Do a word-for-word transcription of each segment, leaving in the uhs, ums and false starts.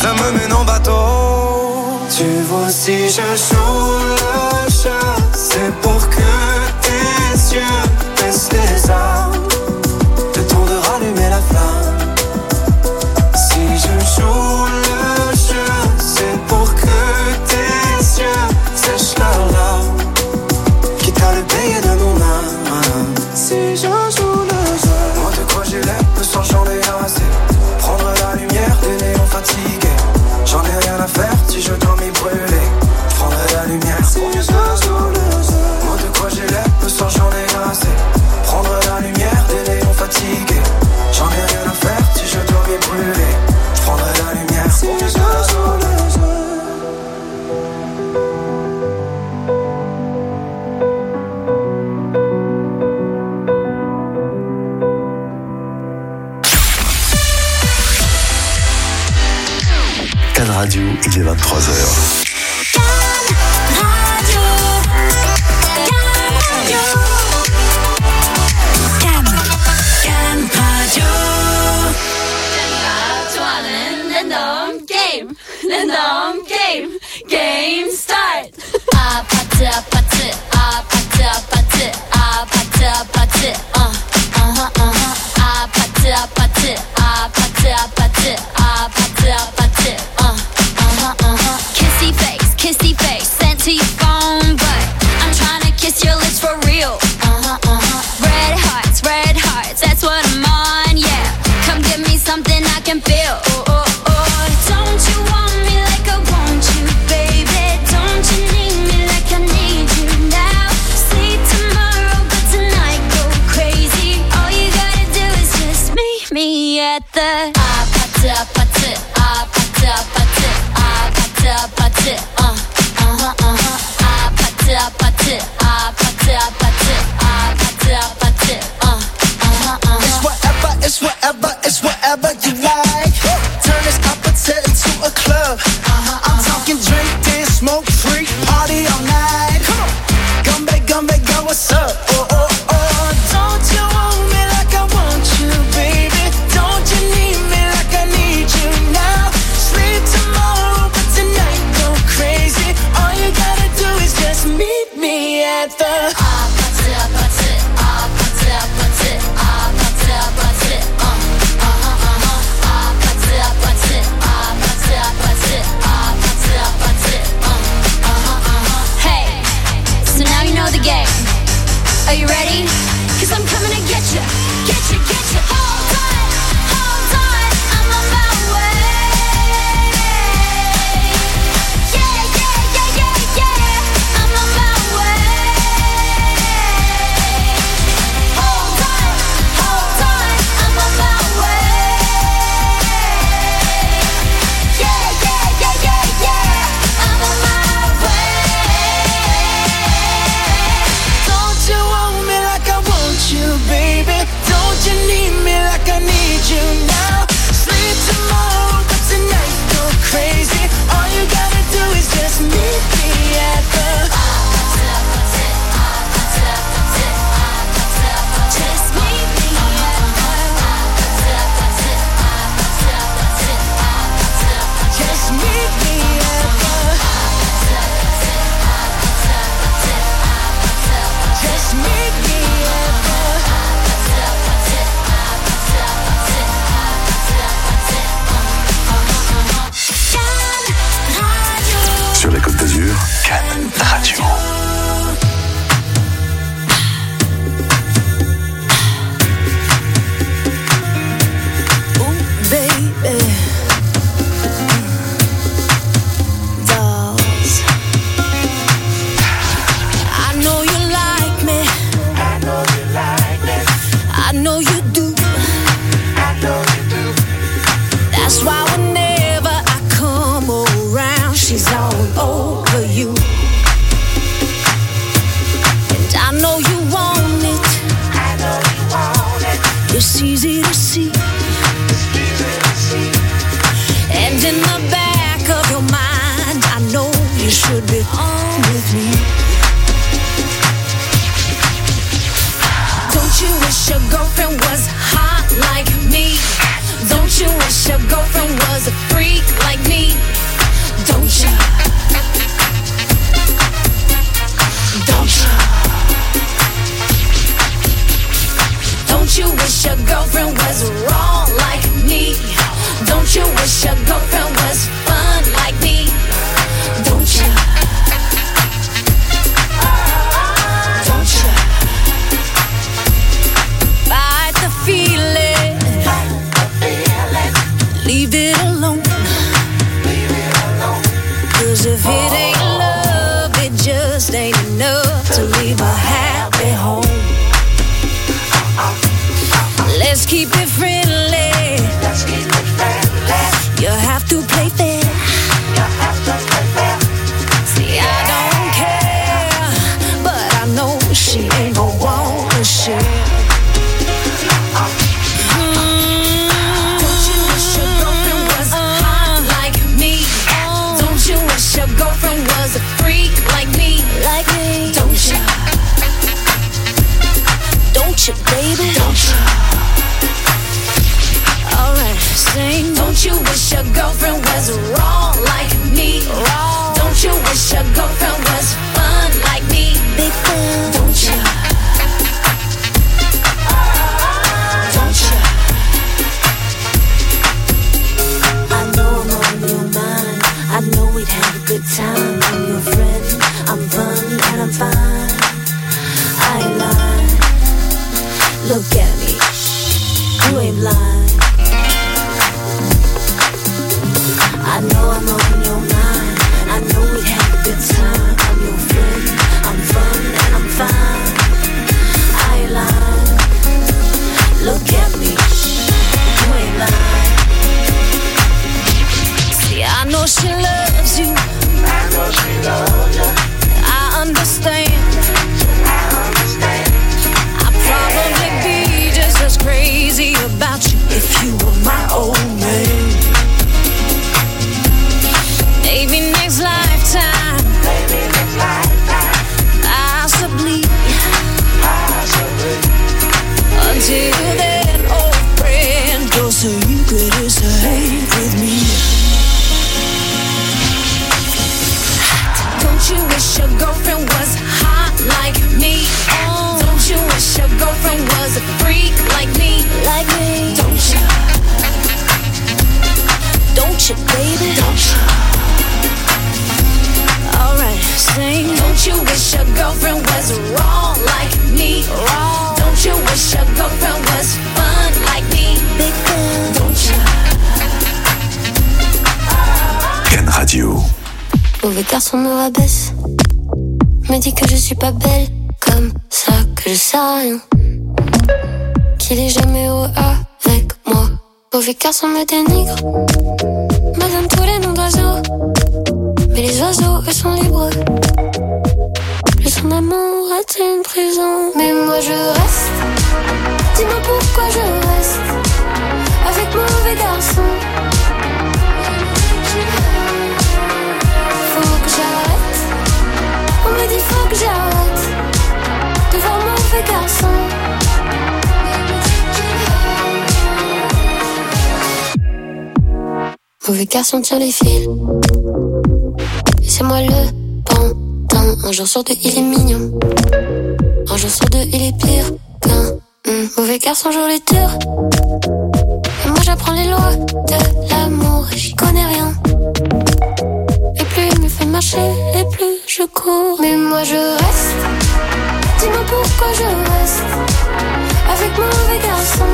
ça me mène en bateau. Tu vois, si je joue le jeu, c'est pour que tes yeux baissent les armes, le temps de rallumer la flamme. Si je joue le jeu, c'est pour que tes yeux sèchent leurs larmes, quitte à le payer de mon âme. Si je joue le jeu, moi de quoi j'ai l'air, le sang j'en ai assez. Prendre la lumière des néons fatigués, j'en ai rien à faire si je dois m'y brûler. Je prendrai la lumière si je joue le jeu. Moi de quoi j'ai l'air, le sang j'en ai assez. Prendre la lumière des néons fatigués, j'en ai rien à faire si je dois m'y brûler. Je prendrai la lumière si je joue le jeu. Can Radio, il est vingt-trois heures. Random game, game start. Ah, party, party, ah, party, party, ah, party, party, uh, uh-huh, uh-huh. Ah, party, party, ah, party, party, ah, party, party, uh, uh-huh, uh-huh. Kissy face, kissy face, sent to your phone, but I'm trying to kiss your lips for real. Uh-huh, uh-huh. Red hearts, red hearts, that's what I'm on, yeah. Come give me something I can feel. Oh, oh, oh. Don't you want me like I want you, baby? Don't you need me like I need you now? Sleep tomorrow, but tonight go crazy. All you gotta do is just meet me at the ah party, party, ah party, party, ah party, party, uh, uh-huh, uh-huh. Ah party, party, ah party, party, ah party, party, uh, uh-huh, uh-huh. It's whatever, it's whatever, it's whatever you like. Turn this appetite into a club. Uh-huh, I'm uh-huh. talking drink, dance, smoke, freak, party all night. Come on, gumbe, gumbe, go, what's up? Oh, oh, oh. Don't you want me like I want you, baby? Don't you need me like I need you now? Sleep tomorrow, but tonight go crazy. All you gotta do is just meet me at the ah party, party, ah party, party, ah party, party, uh, uh-huh, uh-huh. Ah party, party, ah party, party, ah party, party, uh, uh-huh, uh-huh. Hey, so now you know the game. Are you ready? 'Cause I'm coming to get you, get you, get you. Hold on, hold on, I'm on my way. Yeah, yeah, yeah, yeah, yeah, I'm on my way. Hold on, hold on, I'm on my way. Yeah, yeah, yeah, yeah, yeah, I'm on my way. Don't you want me like I want you, baby? Don't you need me like I need you now? Sleep tomorrow, but tonight go crazy. All you gotta do is just meet me at the Just meet me at Just meet me at the Just meet me at Sur la Côte d'Azur, Can Radio. Baby, dolls, I know you like me. I know you like me. I know you do. I know you do. That's why whenever I come around, she's all over you. And I know you want it. I know you want it. It's easy to see. And in the back of your mind, I know you should be on with me. Don't you wish your girlfriend was hot like me? Don't you wish your girlfriend was a freak like me? fair. See, I don't care, but I know she ain't gon' wanna share. Your girlfriend was a freak like me, like me. Don't you? Don't you, baby? Don't you? Alright, sing. Don't you wish your girlfriend was wrong like me? Wrong. Don't you wish your girlfriend was fun like me? Big fun. Don't you? Don't you? I know I'm on your mind. I know we'd have a good time. I'm your friend, I'm fun and I'm fine. I ain't lying. Look at me, you ain't blind. I know I'm on your mind. I know we'd have a good time. I'm your friend, I'm fun and I'm fine. I ain't lying. Look at me, you ain't lying. See, I know she loves you. I know she loves you. I understand. I understand. I'd probably be just as crazy about you if you were my old man. Maybe next lifetime. Maybe next lifetime. Possibly. Possibly. Until then, old friend, just so you could stay with me. Don't you wish your girlfriend was hot like me? Oh. Don't you wish your girlfriend was a freak like me? Like me. Don't you? Don't you, baby? Don't you? Alright, sing. Don't you wish your girlfriend was wrong like me? Wrong. Don't you wish your girlfriend was fun like me? Big fun. Don't you? Ken Radio. Mauvais garçon me rabaisse, me dit que je suis pas belle, comme ça que je sais rien, qu'il est jamais heureux avec moi. Mauvais garçon me dénigre, me donne tous les noms d'oiseaux, mais les oiseaux eux sont libres. Plus son amour est une prison, mais moi je reste. Dis-moi pourquoi je reste avec mauvais garçon. Faut que j'arrête. On me dit faut que j'arrête de voir mauvais garçon. Mauvais garçon tire les fils, et c'est moi le pantin. Un jour sur deux il est mignon, un jour sur deux il est pire qu'un mmh. Mauvais garçon joue les durs, et moi j'apprends les lois de l'amour et j'y connais rien. Et plus il me fait marcher, et plus je cours. Mais moi je reste. Dis-moi pourquoi je reste avec mauvais garçon.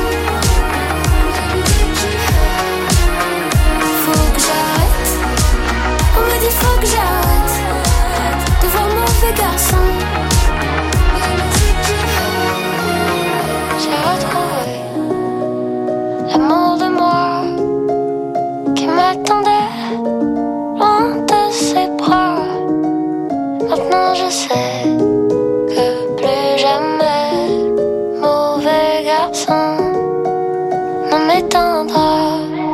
Faut que j'arrête. On me dit faut que j'arrête de voir mauvais garçon. J'ai retrouvé l'amour de moi qui m'attendait loin de ses bras. Maintenant je sais que plus jamais mauvais garçon ne m'éteindra.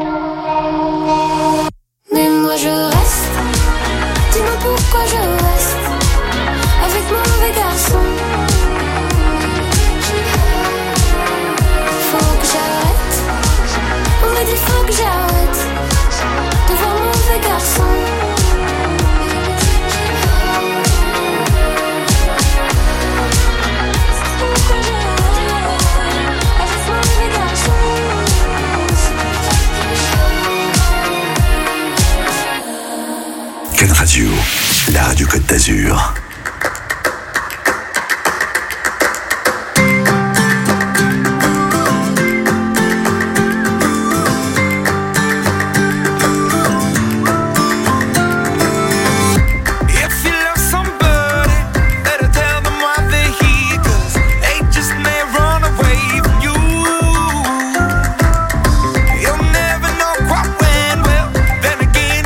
Mais moi je reste. Dis-moi pourquoi je reste avec mauvais garçon. Faut que j'arrête. On me dit faut que j'arrête de voir mauvais garçon. Ken Radio, la radio Côte d'Azur. Again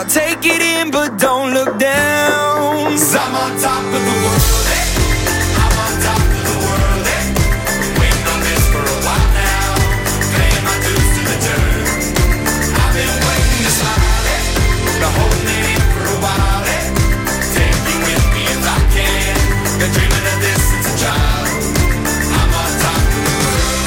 take it in but don't look down. 'Cause I'm on top of the world, eh? I'm on top of the world, eh? Waiting on this for a while now, paying my dues to the dirt. I've been waiting to smile, eh? Been holding it in for a while, eh? Take you with me if I can. Been dreaming of this since a child. I'm on top of the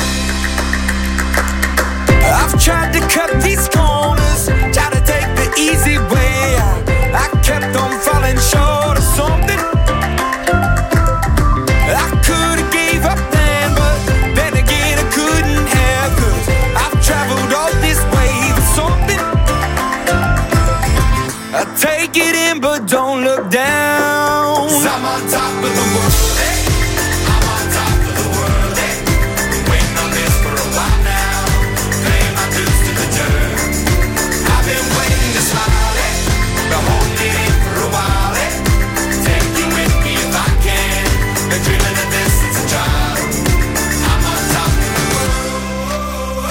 world. I've tried to cut these corners, tried to take the easy way. I, I kept on falling short of something. I could've gave up then, but then again I couldn't have. 'Cause I've traveled all this way for something. I take it in but don't look down. 'Cause I'm on top of the world, eh? I'm on top of the world, eh? Waiting on this for a while now, paying my dues to the dirt. I've been waiting to smile, eh? Been holding it in for a while, eh? Take you with me if I can. Been dreaming of this since a child. I'm on top of the world.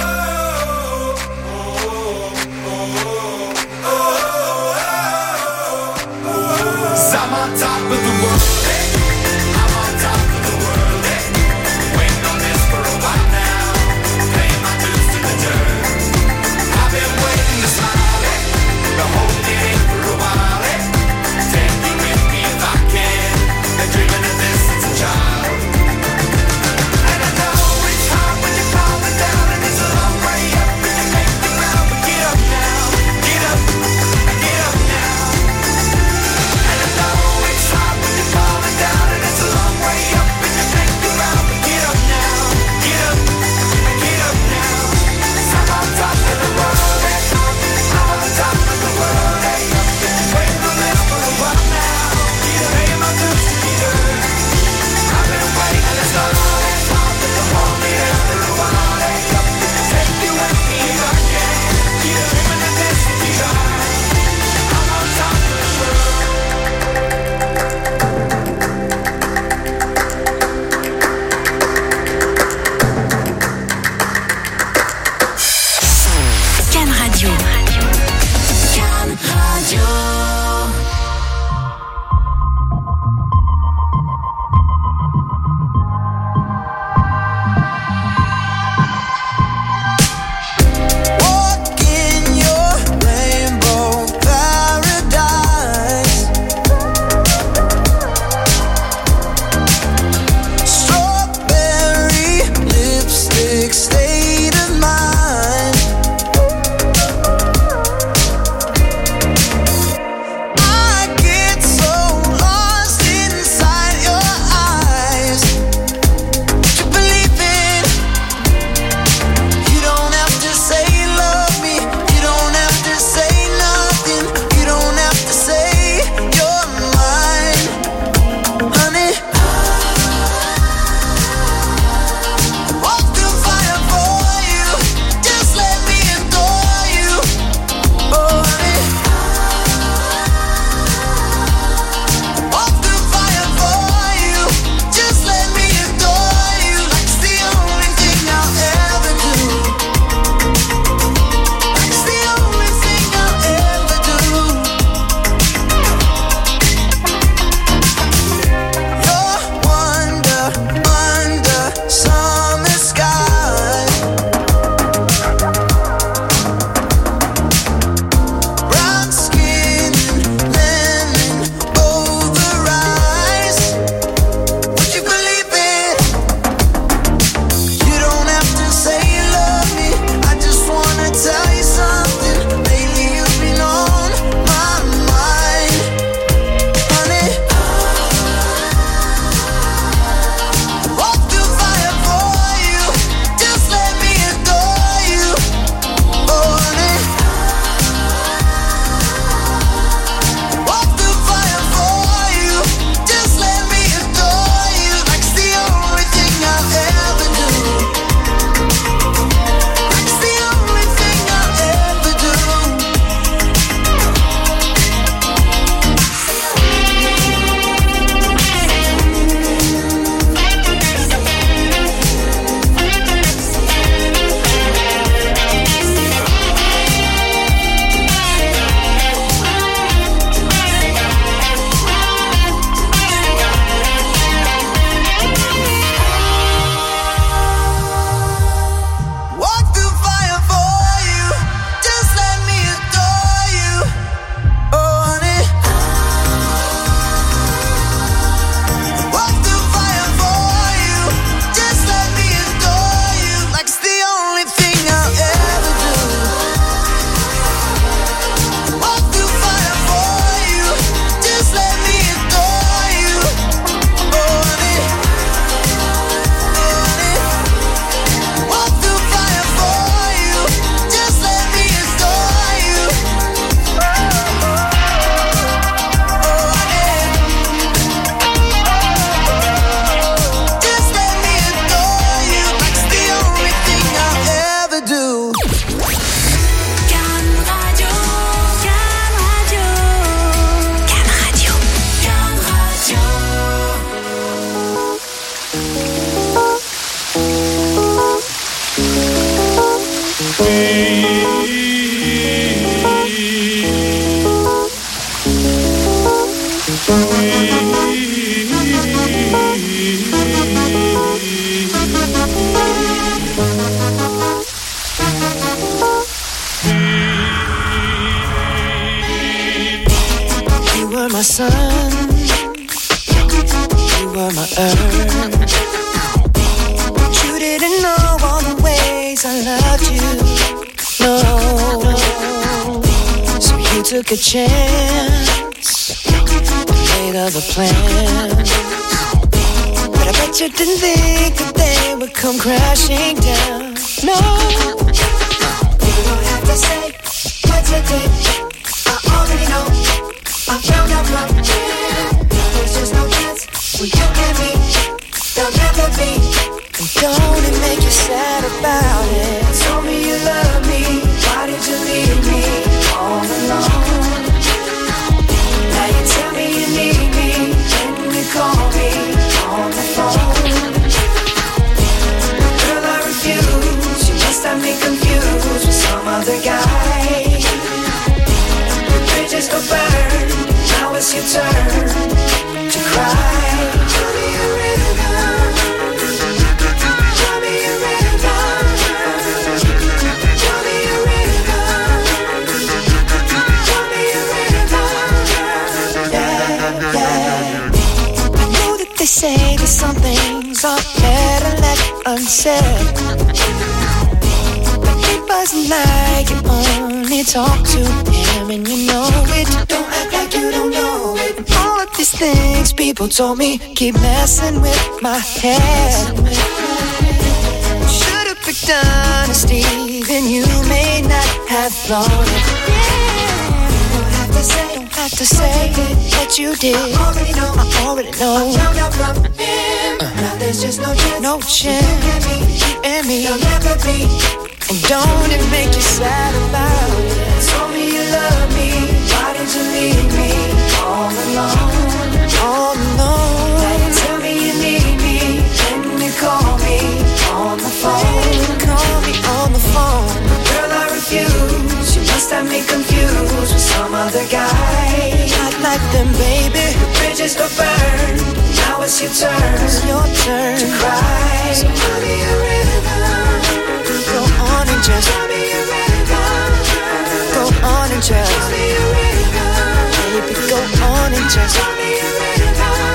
'Cause I'm on top of the world, eh? I'm were my sun, you were my earth. But you didn't know all the ways I loved you, no. So you took a chance, made other plans. But I bet you didn't think that they would come crashing down, no. You don't have to say what you did, I already know. I found out from you, there's just no chance when you and me, there'll never be. And don't it make you sad about it? Told me you love me, why did you leave me all alone? Now you tell me you need me, when you call me on the phone. Girl, I refuse, you must have me confused with some other guy. The bridges go burn, now it's your turn to cry. Tell me a rhythm, tell me a rhythm, tell me a rhythm, tell me a rhythm. Yeah, yeah. I know that they say that some things are better left unsaid, but it wasn't like you only talk to him and you know it. Don't act like you don't know it. All of these things people told me keep messing with my head. Should've picked honesty, then you may not have thought it. Don't have to say, don't have to say what you did. I already know, I already know. I found out from him. Uh. Now there's just no chance, no chance. You and me, you'll never be. And don't it make you sad about it? Told me you love me, why did you leave me all alone? All alone. Now you tell me you need me, when you call me on the phone. Call me on the phone. Girl, I refuse, you must have me confused with some other guy. Not like them, baby. The bridges go burn, now it's your turn. It's your turn to cry. So tell me a rhythm, go on and just tell me a rhythm, go on and just tell me a rhythm, baby, go on and just tell me a rhythm.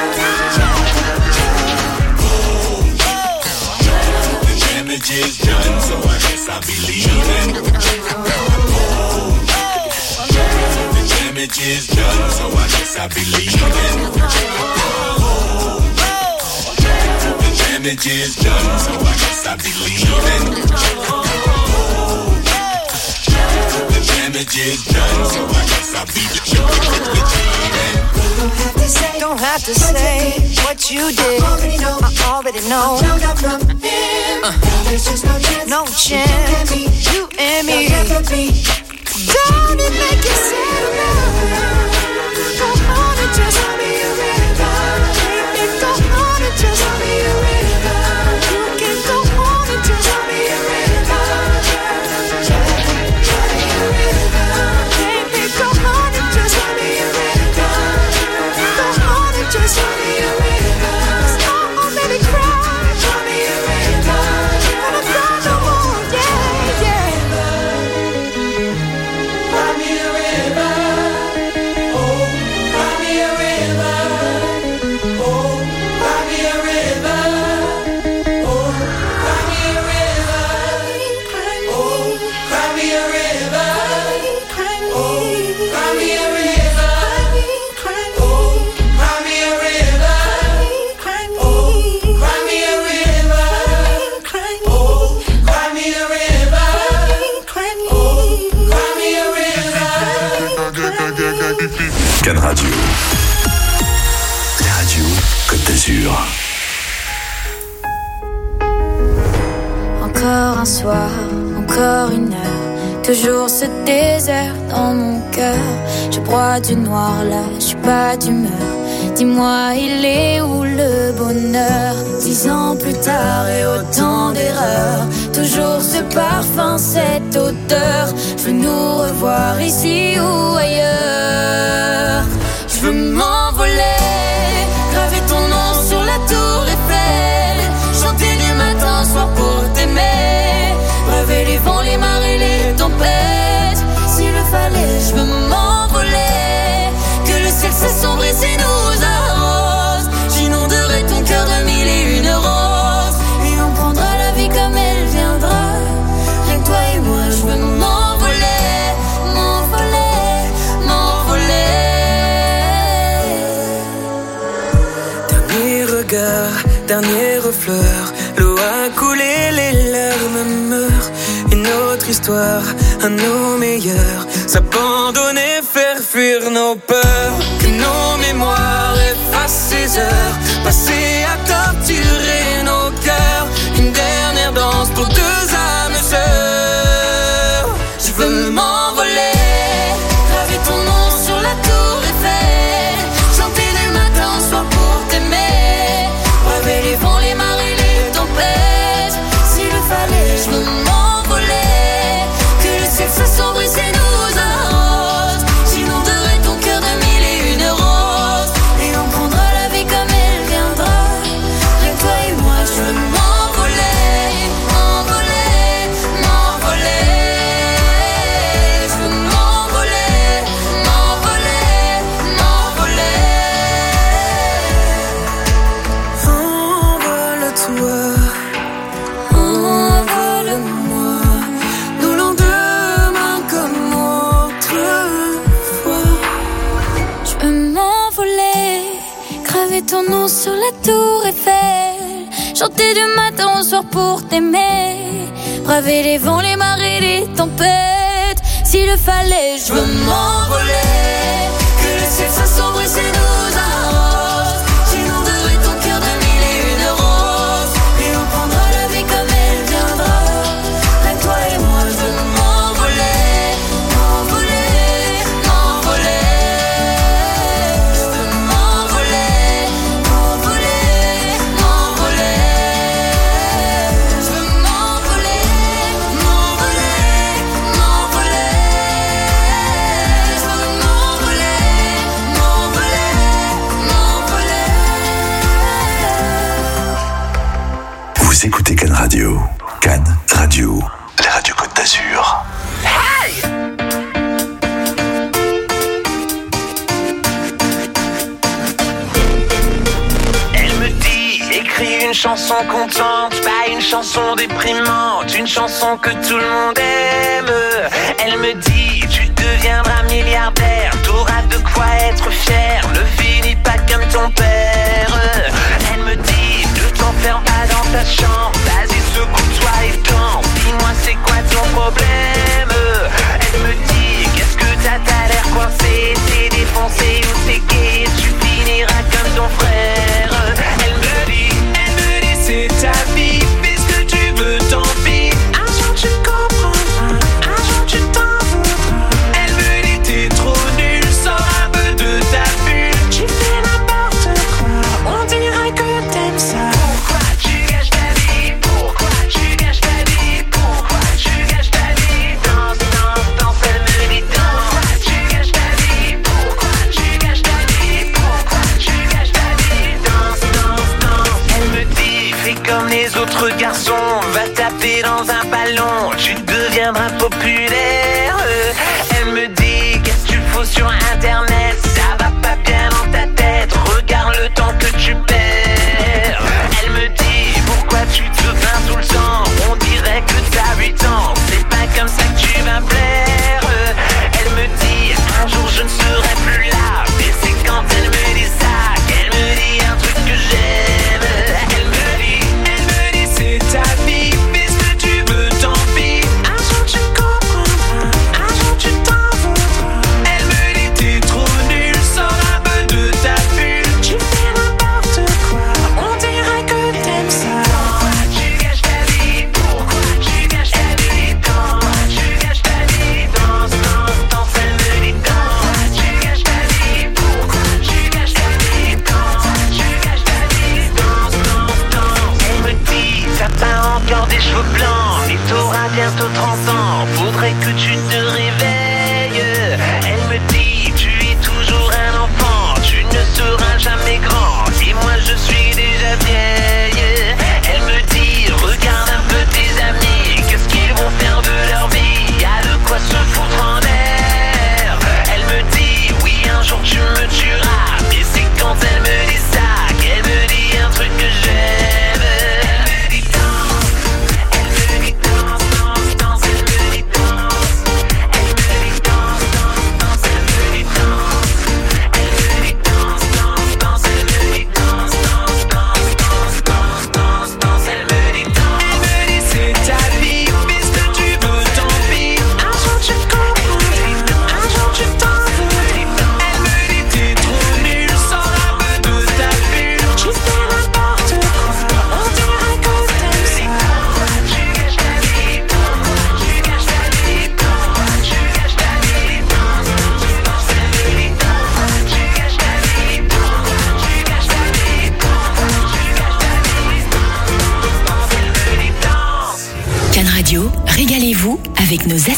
The damage is done, so I guess I'll be leaving. The damage is done, so I guess I'll be leaving. The damage is done, so I guess I'll be leaving. The damage is done, so I guess I'll be leaving. Don't have to say, don't have to say what you did. I already know, I already know. I found out from him. Uh. There's just no chance, no chance. You and me, you and me. Don't it make you sad about it? Go on and just tell me a rhythm. Baby, go on and just tell me a rhythm. You can go on and just tell me a rhythm. Tell me a rhythm. Baby, go on and just tell me a rhythm. Go on and just tell me a rhythm. Oh, baby, cry. Tell me a rhythm. Gonna cry no more, yeah, yeah. Cry me a river, oh, cry me a river, oh, cry me a river, oh, cry me a river, oh, cry me a river, oh, cry me a river, oh, cry me a river, oh, cry me a river, oh, cry me a river, oh, cry me a river. Can Radio. La radio Côte d'Azur. Encore un soir, encore une heure, toujours ce désert dans mon cœur. Je broie du noir là, je suis pas d'humeur. Dis-moi, il est où le bonheur? Dix ans plus tard et autant d'erreurs, toujours ce parfum, cette odeur. Je veux nous revoir ici ou ailleurs. Je veux m'envoler, graver ton nom sur la tour Eiffel, chanter du matin au soir pour t'aimer, braver les vents, les marées, les tempêtes. S'il le fallait, je veux m'envoler, que le dernier refleur. L'eau a coulé, les larmes meurent. Une autre histoire, un nos meilleurs. S'abandonner, faire fuir nos peurs. Que nos mémoires effacent ces heures passées à torturer nos cœurs. Une dernière danse pour deux âmes sœurs. Je veux m'envoler, graver ton nom sur la tour Eiffel, chanter du matin au soir pour t'aimer, braver les vents, les marées, les tempêtes. S'il le fallait, je veux m'envoler, que le ciel s'assombrit et nous arrose. J'inonderai ton cœur de mille et une roses, et on prendra la vie comme elle viendra. Rien que toi et moi, je veux m'envoler, m'envoler, m'envoler. Je veux m'envoler, m'envoler, m'envoler. Envole-toi, envole-moi, nos lendemains comme autrefois. Je veux m'envoler, graver ton nom sur la tour Eiffel, chanter du matin au soir pour t'aimer, braver les vents, les marées, les tempêtes. S'il le fallait, je veux m'envoler, que le ciel s'assombrisse et nous arrose. J'inonderai ton cœur de mille et une roses, et on prendra la vie comme elle viendra. Rien que toi et moi, je veux m'envoler, m'envoler, m'envoler. Je veux m'envoler, m'envoler, m'envoler. Je veux m'envoler, m'envoler, m'envoler. Je veux m'envoler, m'envoler, m'envoler. Vous écoutez Cannes Radio. Cannes Radio, la radio Côte d'Azur. Elle me dit, écris une chanson contente, pas une chanson déprimante, une chanson que tout le monde aime. Elle me dit, tu deviendras milliardaire, t'auras de quoi être fier, ne finis pas comme ton père. Elle me dit, ne t'enferme pas dans ta chambre, vas-y secoue-toi et danse, dis-moi c'est quoi ton problème. Elle me dit, qu'est-ce que t'as, t'as l'air coincé, t'es défoncé ou t'es gay, tu finiras comme ton frère. Elle me dit, elle me dit c'est ta vie, fais ce que tu veux, tant pis. Un jour tu comprendras, un jour tu t'en voudras. Elle me dit t'es trop nul, sors un peu de ta bulle, tu fais n'importe quoi, on dirait que t'aimes ça. Pourquoi tu gâches ta vie, pourquoi tu gâches ta vie, pourquoi tu gâches ta vie. Danse, danse, danse, elle me dit danse. Pourquoi tu gâches ta vie, pourquoi tu gâches ta vie, pourquoi tu gâches ta vie. Danse, danse, danse. Elle me dit fais comme les autres garçons, va taper dans un ballon, tu deviendras populaire. Elle me dit qu'est-ce que tu fous sur internet, ça va pas bien dans ta tête, regarde le temps que tu perds. Elle me dit pourquoi tu te plains tout le temps, on dirait que t'as huit ans, c'est pas comme ça que tu vas plaire. Elle me dit un jour je ne serai plus là, mais c'est quand elle me dit ça qu'elle me dit un truc que j'aime. Elle me dit, elle me dit c'est ta vie, fais ce que tu veux, tant pis. Un jour tu comprendras,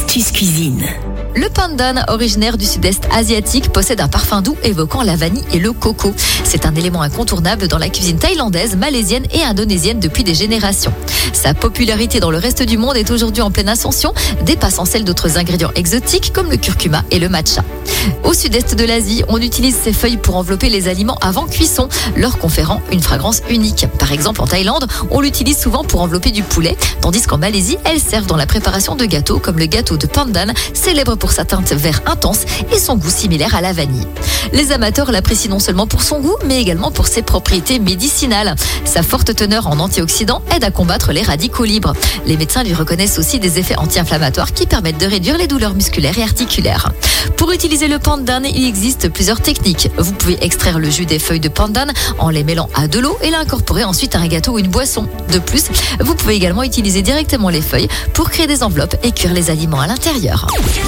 Actus Cuisine. Le pandan, originaire du sud-est asiatique, possède un parfum doux évoquant la vanille et le coco. C'est un élément incontournable dans la cuisine thaïlandaise, malaisienne et indonésienne depuis des générations. Sa popularité dans le reste du monde est aujourd'hui en pleine ascension, dépassant celle d'autres ingrédients exotiques comme le curcuma et le matcha. Au sud-est de l'Asie, on utilise ces feuilles pour envelopper les aliments avant cuisson, leur conférant une fragrance unique. Par exemple, en Thaïlande, on l'utilise souvent pour envelopper du poulet, tandis qu'en Malaisie, elles servent dans la préparation de gâteaux comme le gâteau de pandan, célèbre pour sa teinte vert intense et son goût similaire à la vanille. Les amateurs l'apprécient non seulement pour son goût, mais également pour ses propriétés médicinales. Sa forte teneur en antioxydants aide à combattre les radicaux libres. Les médecins lui reconnaissent aussi des effets anti-inflammatoires qui permettent de réduire les douleurs musculaires et articulaires. Pour utiliser le pandan, il existe plusieurs techniques. Vous pouvez extraire le jus des feuilles de pandan en les mêlant à de l'eau et l'incorporer ensuite à un gâteau ou une boisson. De plus, vous pouvez également utiliser directement les feuilles pour créer des enveloppes et cuire les aliments à l'intérieur.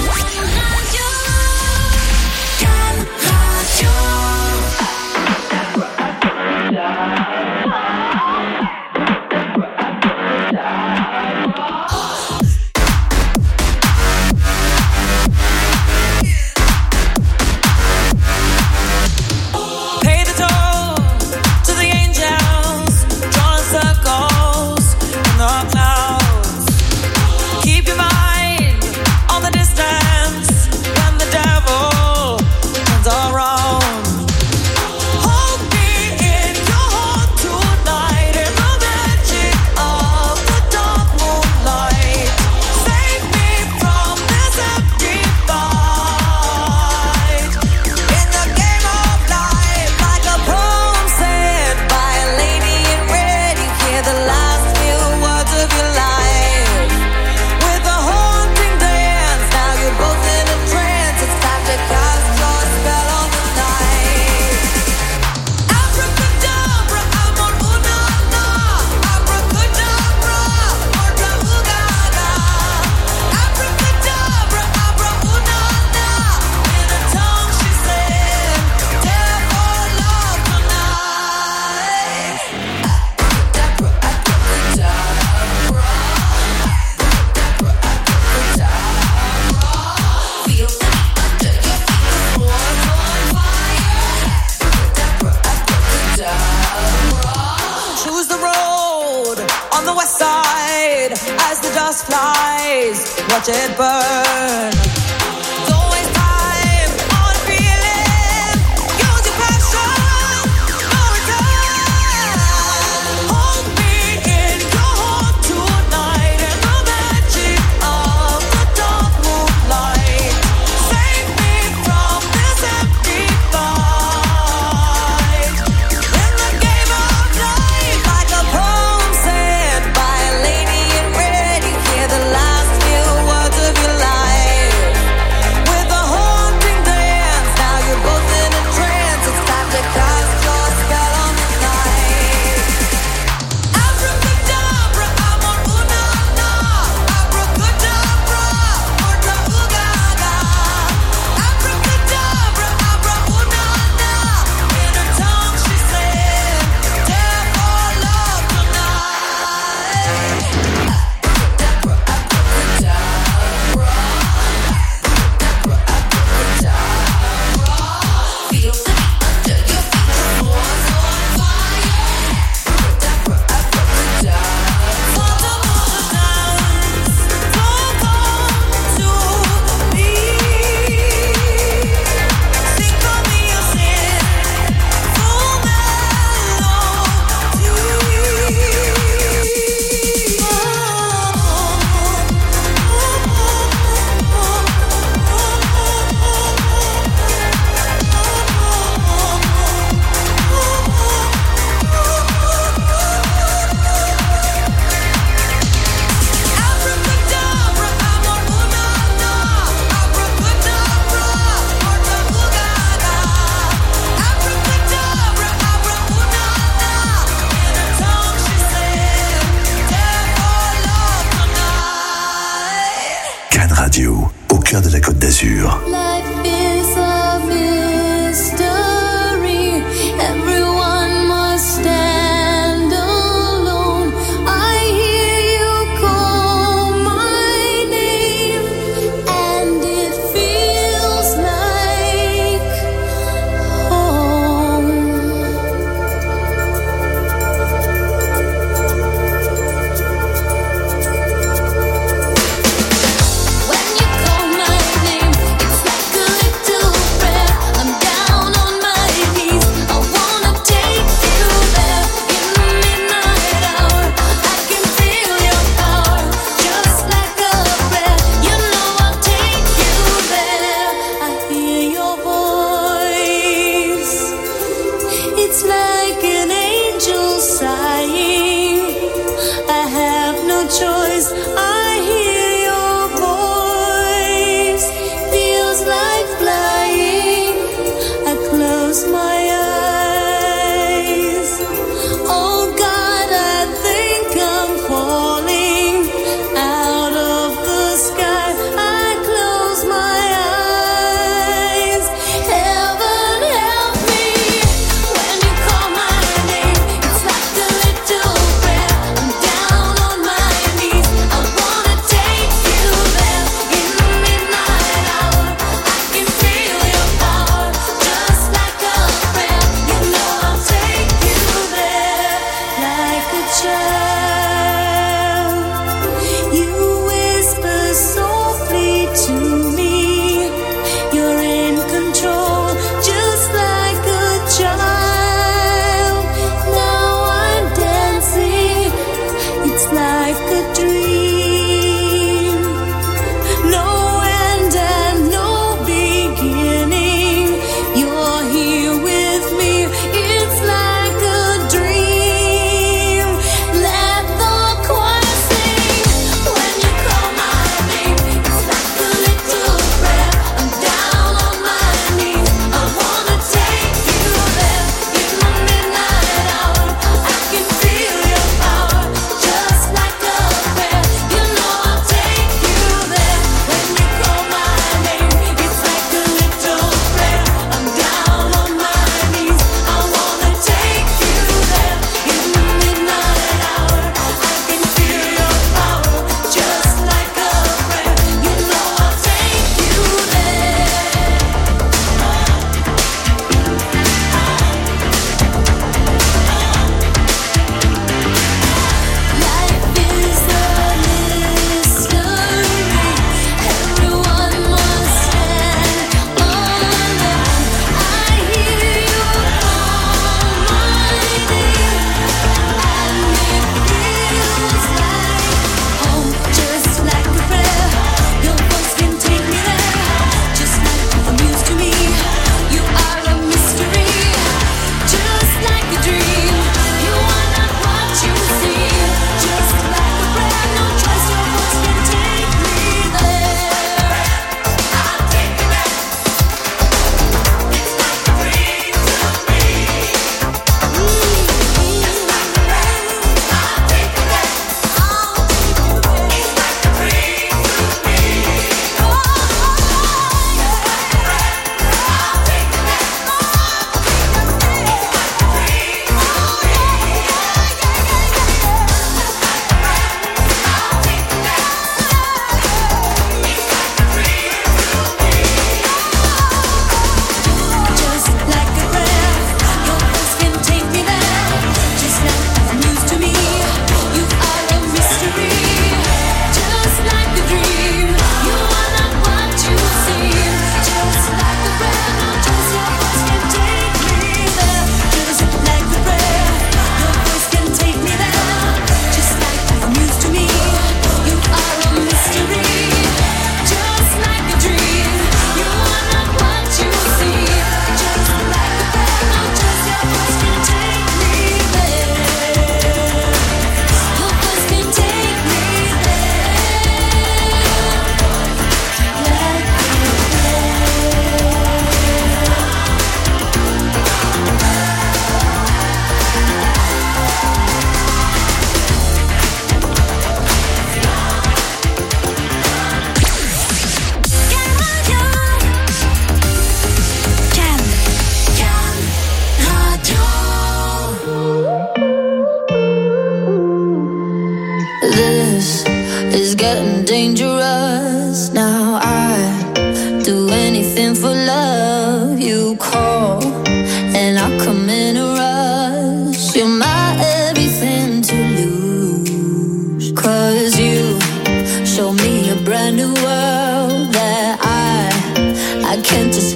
Watch it burn. Life.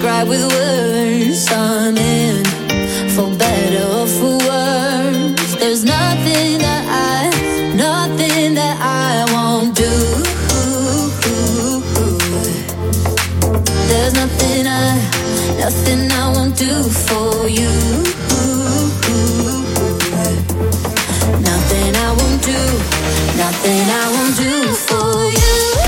bright with words. I'm in, for better or for worse. There's nothing that I, nothing that I won't do. There's nothing I, nothing I won't do for you. Nothing I won't do, nothing I won't do for you.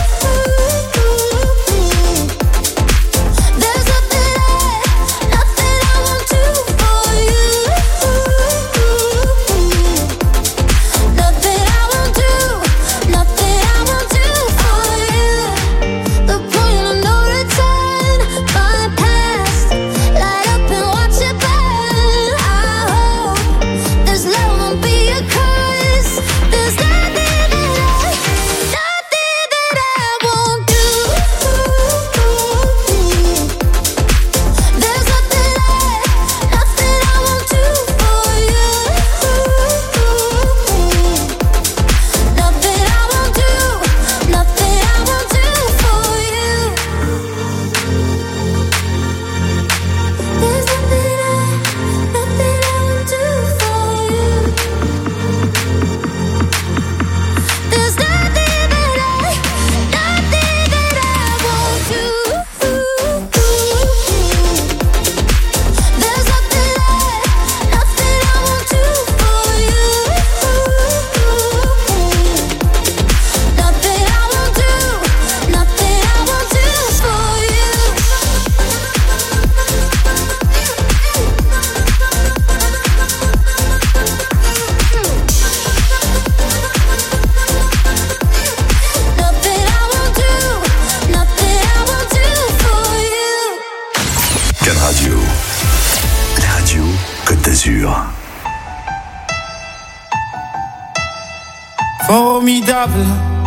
Formidable,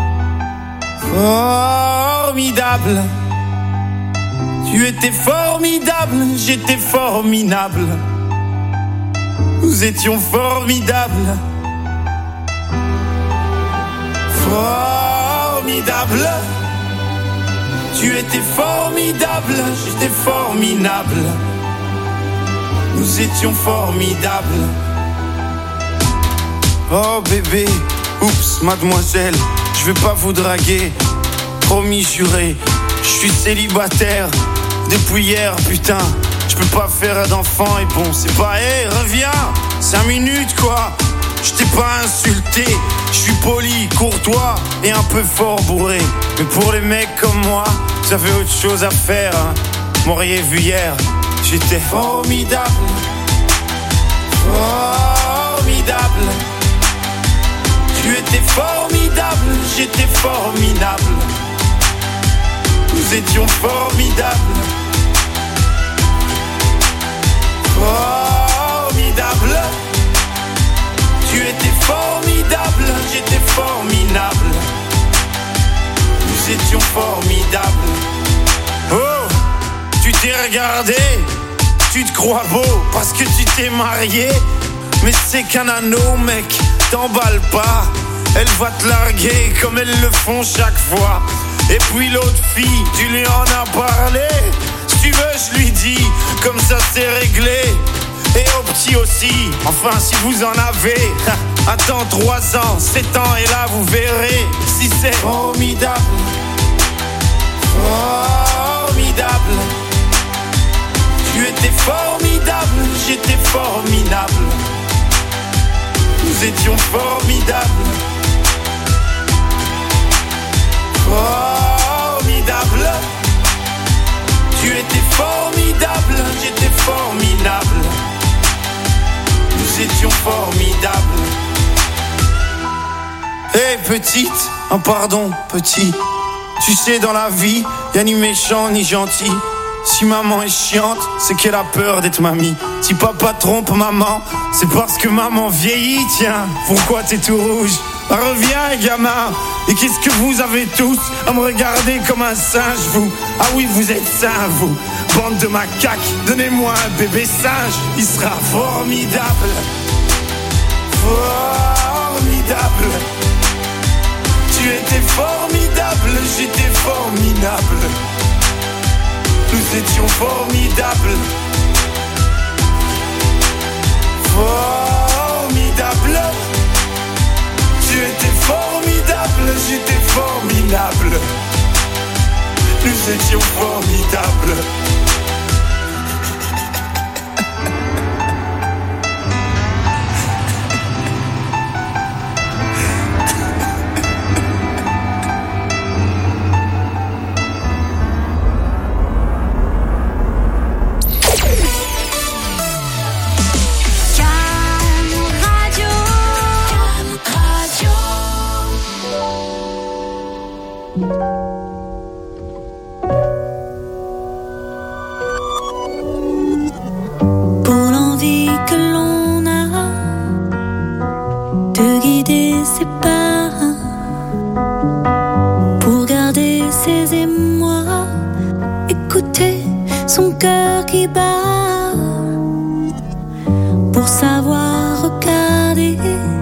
formidable. Tu étais formidable, j'étais formidable. Nous étions formidables. Formidable. Tu étais formidable, j'étais formidable. Nous étions formidables. Oh bébé, oups, mademoiselle, je vais pas vous draguer. Promis, juré, je suis célibataire depuis hier, putain. Je peux pas faire d'enfant et bon, c'est pas, hé, hey, reviens, cinq minutes quoi. Je t'ai pas insulté, je suis poli, courtois et un peu fort bourré. Mais pour les mecs comme moi, vous avez autre chose à faire, hein. M'auriez vu hier, j'étais formidable. Formidable. Tu étais formidable, j'étais formidable. Nous étions formidables. Formidable. Tu étais formidable, j'étais formidable. Nous étions formidables. Oh, tu t'es regardé, tu te crois beau parce que tu t'es marié. Mais c'est qu'un anneau, mec, t'emballe pas. Elle va te larguer comme elles le font chaque fois. Et puis l'autre fille, tu lui en as parlé. Si tu veux, je lui dis, comme ça c'est réglé. Et au petit aussi, enfin si vous en avez. Attends trois ans, sept ans et là vous verrez si c'est formidable. Formidable. Tu étais formidable, j'étais formidable. Nous étions formidables. Formidable. Tu étais formidable, j'étais formidable. Nous étions formidables. Hé hey, petite, oh pardon petit. Tu sais dans la vie, y'a ni méchant ni gentil. Si maman est chiante, c'est qu'elle a peur d'être mamie. Si papa trompe maman, c'est parce que maman vieillit. Tiens, pourquoi t'es tout rouge? Ah, reviens gamin. Et qu'est-ce que vous avez tous à me regarder comme un singe, vous? Ah oui, vous êtes sains, vous. Bande de macaques, donnez-moi un bébé singe. Il sera formidable. Formidable. Tu étais formidable, j'étais formidable. Nous étions formidables. Formidable. Tu étais formidable, j'étais formidable. Nous étions formidables. Son cœur qui bat pour savoir regarder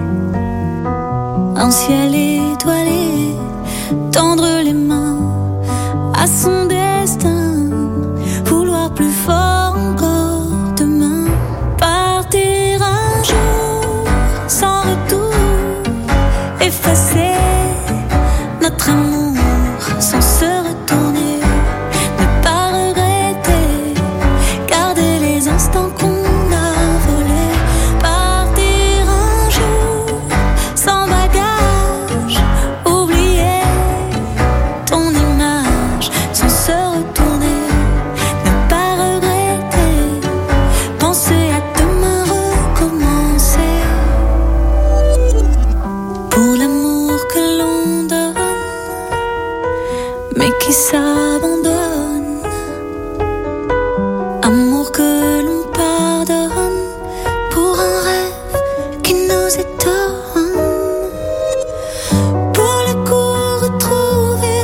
un ciel étoilé, tendre les mains à son destin, vouloir plus fort encore demain, partir un jour sans retour, effacer notre amour sans se retourner. Instants qu'on a volé, partir un jour sans bagage, oublier ton image sans se retourner, ne pas regretter, penser à demain recommencer. Pour l'amour que l'on donne, mais qui s'abandonne. Amour que l'on pardonne pour un rêve qui nous étonne. Pour le coup retrouver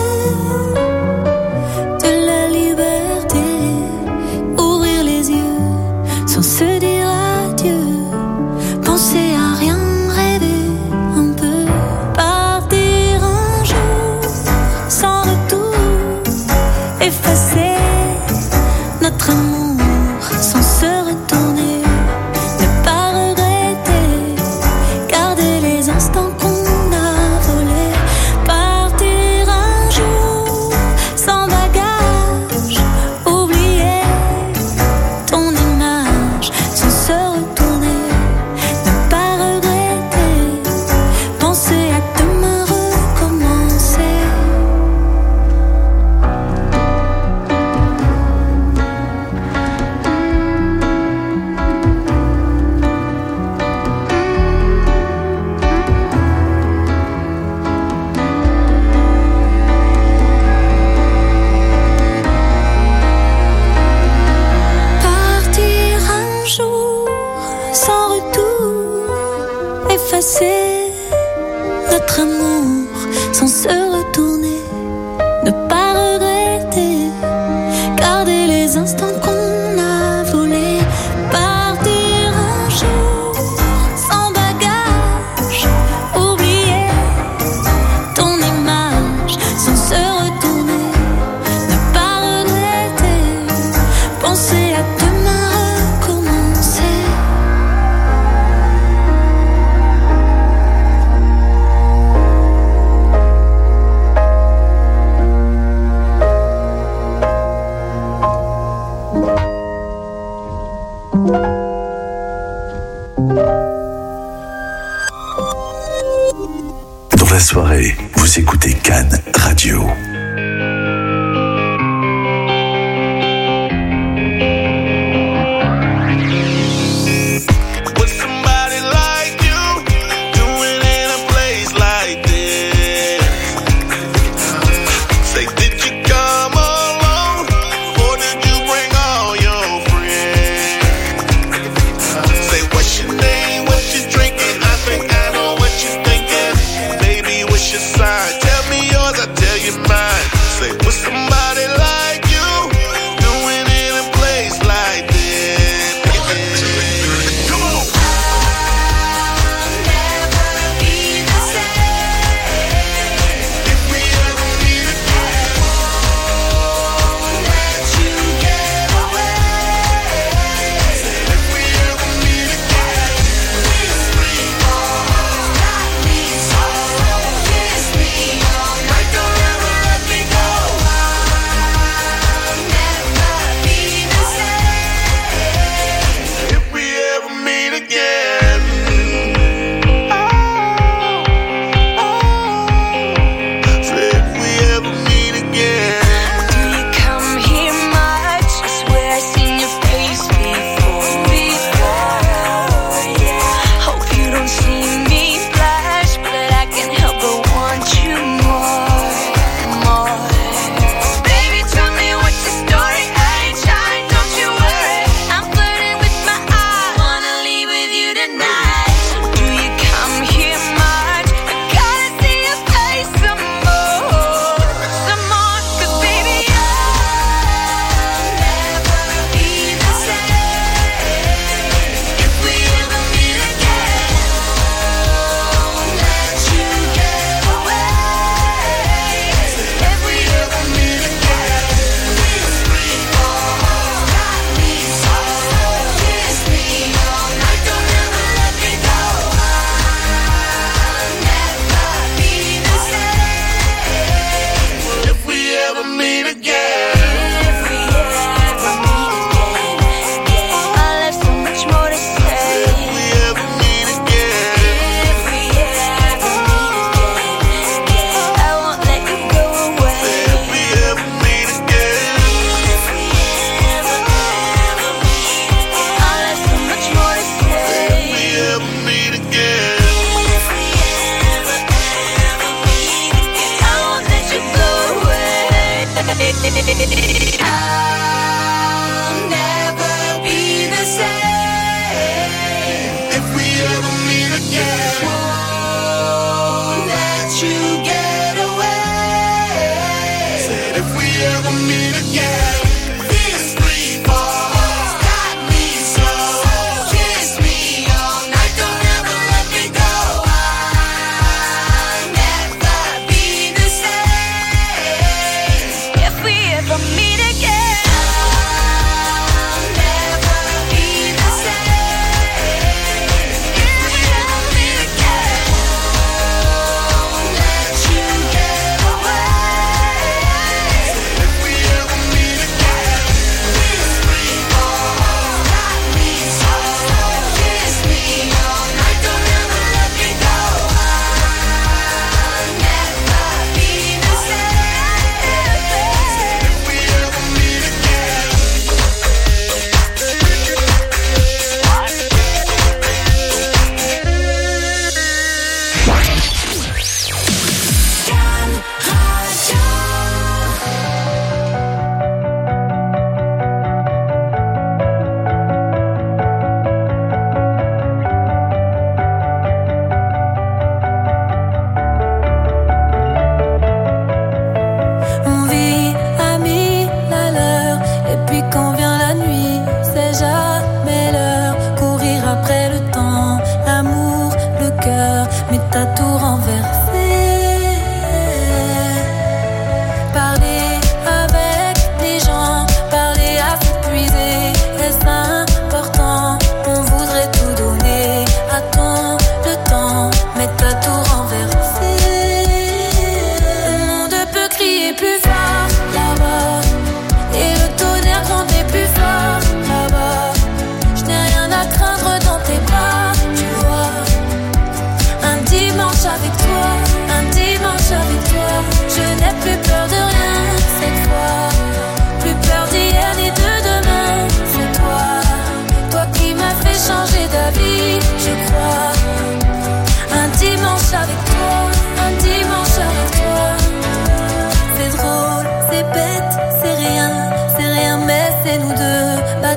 de la liberté, ouvrir les yeux sans se dire adieu, penser à rien, rêver un peu, partir un jour sans retour, effacer notre amour sans se retourner, ne pas regretter, garder les instants qu'on a volés, partir un jour sans bagage, oublier ton image sans se retourner, ne pas regretter, penser à demain recommencer. Sans retour, effacer notre amour sans se retourner, ne pas regretter, garder les instants qu'on a volés, partir un jour sans bagage, oublier ton image sans se retourner, ne pas regretter, penser à demain recommencer. Dans la soirée, vous écoutez Cannes Radio. Tell me yours, I tell you mine.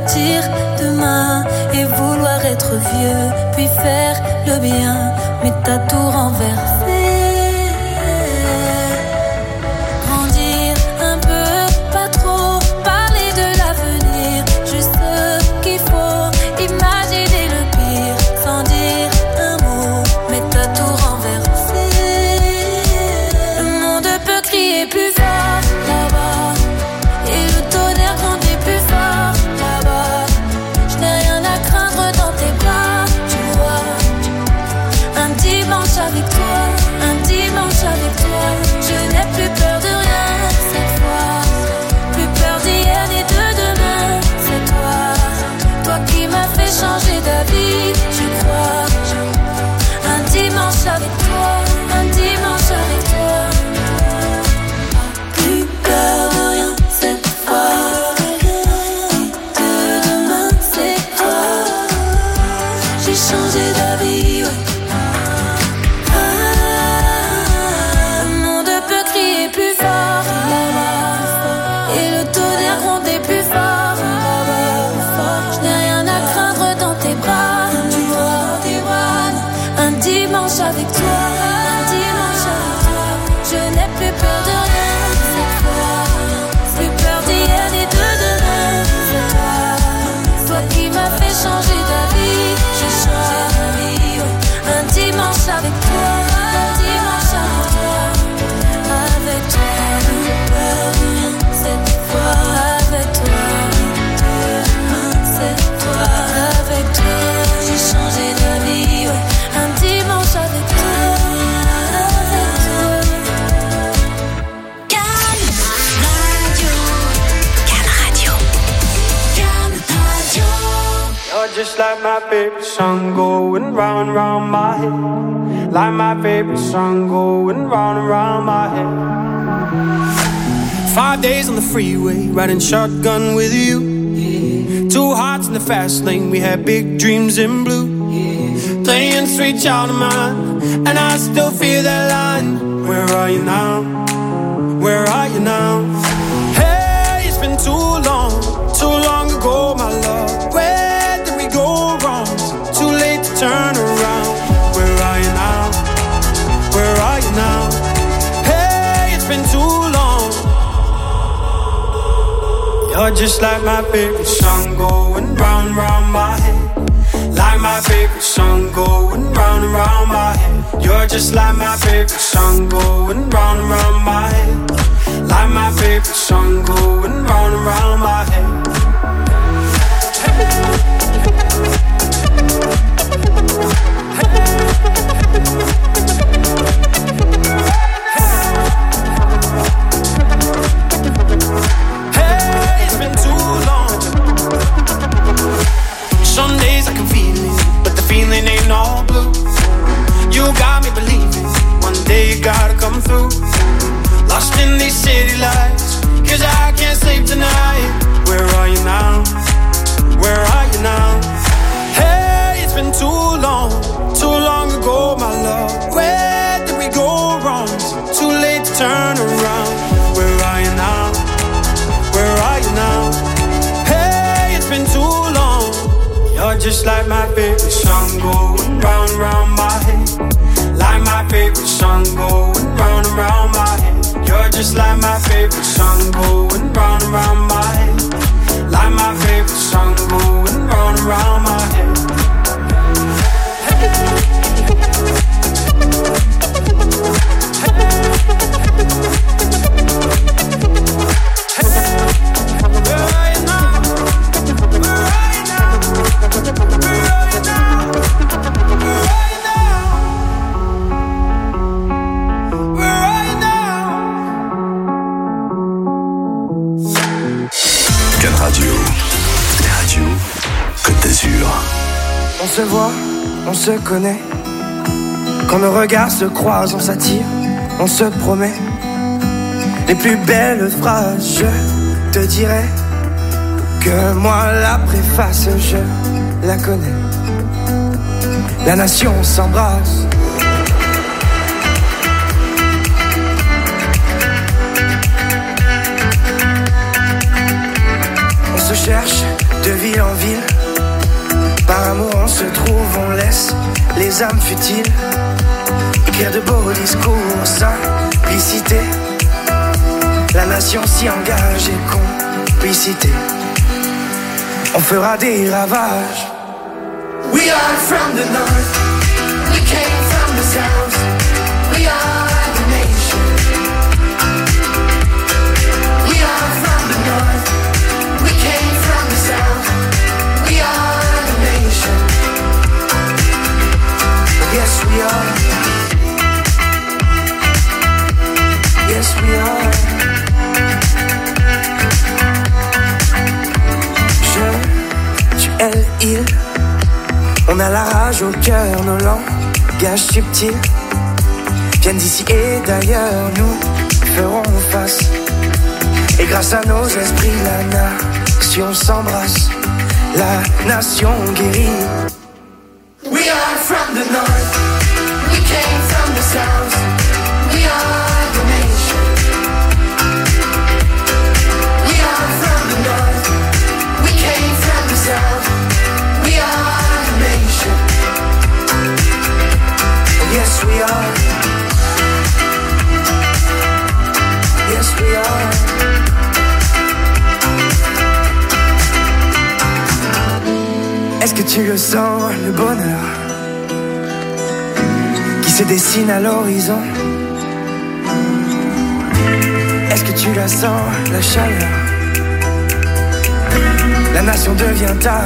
partir demain et vouloir être vieux, puis faire le bien, mais t'as tout renversé. Grandir un peu, pas trop, parler de l'avenir, juste ce qu'il faut, imaginer le pire, sans dire un mot, mais t'as tout renversé. Le monde peut crier plus fort là-bas, et le tonnerre grandit plus fort là-bas. Je n'ai rien à craindre dans tes bras, tu vois. Un dimanche avec toi, un dimanche avec toi. Je n'ai plus peur de rien cette fois, plus peur d'hier ni de demain. C'est toi, toi qui m'as fait changer d'avis, je crois. Un dimanche avec toi, un dimanche avec toi. Plus peur de rien cette fois, de demain c'est toi. J'ai changé d'avis, ouais. Ah, le monde peut crier plus fort là-bas, et le tonnerre gronder plus fort là-bas. Je n'ai rien à craindre dans tes bras, tu vois. Un dimanche avec toi, un dimanche avec toi. Je n'ai plus peur de rien cette fois, plus peur d'hier ni de demain. C'est toi, toi qui m'as fait changer d'avis. J'ai changé d'avis, ouais. Un dimanche avec toi, un dimanche avec toi. Avec toi, plus peur de rien cette fois. Avec toi, demain c'est toi. Avec toi, j'ai changé d'avis, ouais. Un dimanche avec toi, avec toi. Can Radio, Can Radio, Can Radio. You're just like my favorite song going round and round my head. Like my favorite song going round and round my head. Five days on the freeway, riding shotgun with you. Two hearts in the fast lane, we had big dreams in blue. Playing sweet child of mine, and I still feel that line. Where are you now? Where are you now? Hey, it's been too long, too long ago, my love. Where did we go wrong? Too late to turn around. Where are you now? Where are you now? Hey, it's been too long. You're just like my favorite song going round and round my head. Like my favorite song going round and round my head. You're just like my favorite song going round and round my head. Like my favorite song going round and round my head. Hey, it's been too long. Some days I can feel it, but the feeling ain't all blue. You got me believing one day you gotta come through. Lost in these city lights, cause I can't sleep tonight. Where are you now? Where are you now? Hey, it's been too long, too long ago, my love. Where did we go wrong? Too late to turn around. Where are you now? Where are you now? Hey, it's been too long. You're just like my favorite song going round and round my head. Like my favorite song going round and round my head. You're just like my favorite song going round and round my head. Like my favorite song going round and round my head. On se voit, on se connaît. Quand nos regards se croisent, on s'attire, on se promet. Les plus belles phrases, je te dirai que moi la préface, je la connais. La nation s'embrasse. On se cherche de ville en ville. Par amour on se trouve, on laisse les âmes futiles écrire de beaux discours, simplicité. La nation s'y engage et complicité. On fera des ravages. We are from the north, we came from the south, we are the nation. We are from the north, we came from the south, we are the nation. Yes we are, yes we are. Je, tu, elle, il. On a la rage au cœur, nos langages subtils viennent d'ici et d'ailleurs, nous ferons face. Et grâce à nos esprits, la nation s'embrasse, la nation guérit. We are from the north, we came from the south, we are the nation. We are from the north, we came from the south, we are. Yes we are, yes we are. Est-ce que tu le sens, le bonheur qui se dessine à l'horizon? Est-ce que tu la sens, la chaleur? La nation devient ta